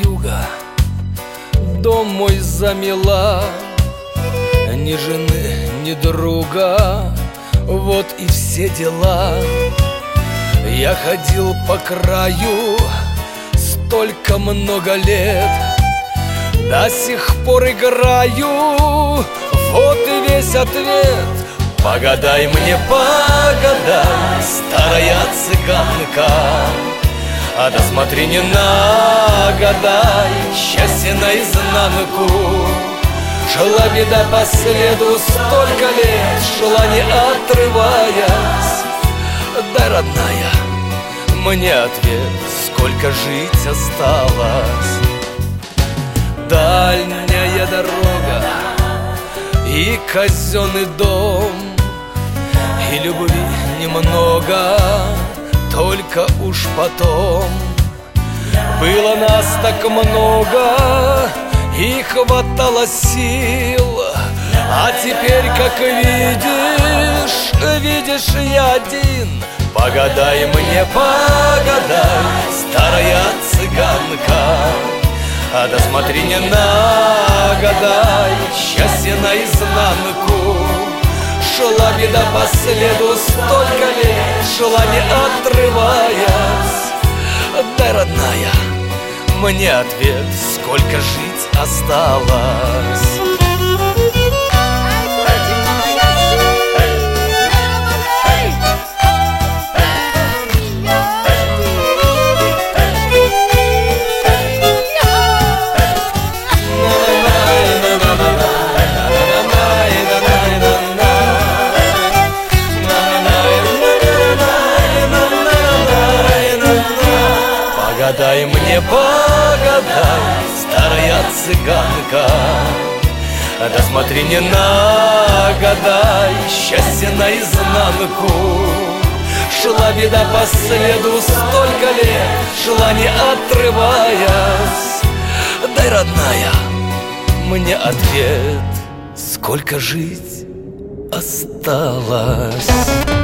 вьюга дом мой замела, ни жены, ни друга, вот и все дела. Я ходил по краю столько много лет, до сих пор играю, вот и весь ответ. Погадай мне, погадай, старая цыганка, а да смотри, не нагадай, счастье наизнанку. Шла беда по следу столько лет, шла не отрываясь. Дай, родная, мне ответ, сколько жить осталось. Дальняя дорога и казенный дом, и любви немного, только уж потом. Было нас так много, и хватало сил, а теперь, как видишь, я один. Погадай мне, погадай, старая цыганка, а да смотри, не нагадай, счастье наизнанку. Шла беда по следу столько лет, шла не отрываясь. Дай, родная, мне ответ, сколько жить осталось. Погадай мне, погадай, старая цыганка, да смотри, не нагадай, счастье наизнанку. Шла беда по следу столько лет, шла не отрываясь. Дай, родная, мне ответ, сколько жить осталось.